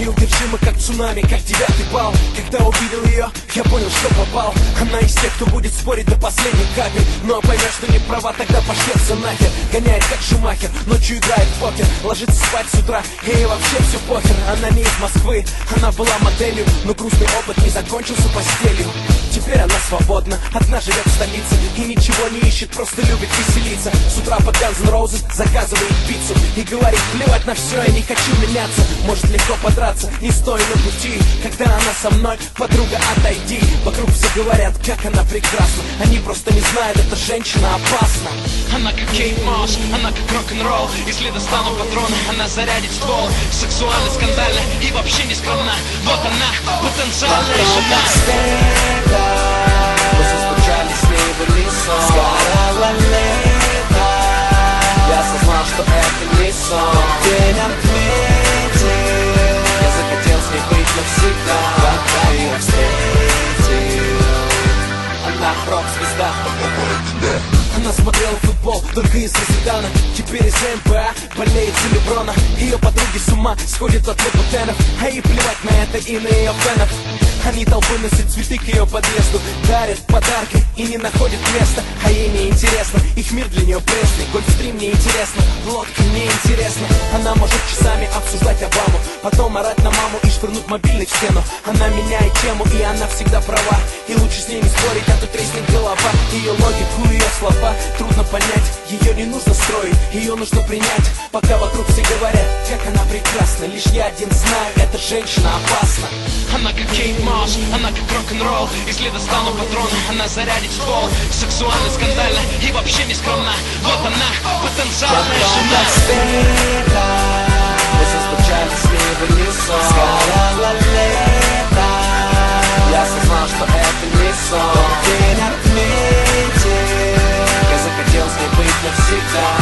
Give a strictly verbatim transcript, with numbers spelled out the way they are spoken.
неудержима, как цунами, как девятый балл. Когда увидел ее, я понял, что попал. Она из тех, кто будет спорить до последних капель, но поймет, что не права, тогда пошлет все нахер. Гоняет как Шумахер, ночью играет в покер, ложится спать с утра, ей вообще все похер. Она не из Москвы, она была моделью, но грустный опыт не закончился постелью. Теперь она свободна, одна живет в столице и ничего не ищет, просто любит веселиться. С утра под Guns N' Roses заказывает пиццу и говорит: плевать на все, я не хочу меняться. Может легко подраться, не стой на пути. Когда она со мной, подруга, отойди. Вокруг все говорят, как она прекрасна, они просто не знают, эта женщина опасна. Она как Кейт Мосс, она как рок-н-ролл. Если достану патроны, она зарядит ствол. Сексуально, скандально и вообще не скромна. Вот она, потенциальная жена. Мы соскучались с ней в лесу. Сгорало лето, я осознал, что это не сон. День отметил, я захотел с ней быть навсегда. Когда ее встретил, она рок-звезда. Она смотрела футбол только из-за Зидана, теперь из эн бэ а болеет за Леброна. Ее подруги с ума сходят от лабутенов, а ей плевать на это и на ее фенов. Они толпой носят цветы к ее подъезду, дарят подарки и не находят места. А ей не интересно, их мир для нее пресный. Гольфстрим не интересно, лодка не интересно. Она может часами обсуждать Обаму, потом орать на маму и швырнуть мобильный в стену. Она меняет тему, и она всегда права, и лучше с ней не спорить, а то треснет голова. Ее логику, ее слова трудно понять, ее не нужно строить, ее нужно принять. Пока вокруг все говорят, как она прекрасна, лишь я один знаю, эта женщина опасна. Она как Кейт Мосс, она как рок-н-ролл. Если достану патроны, она зарядит ствол. Сексуально, скандально и вообще не скромна. Вот она, потенциальная жена. Мы соскучались с ней в лесу. Сгорало лето, я осознал, что это не сон. День отметил, я захотел с ней быть навсегда.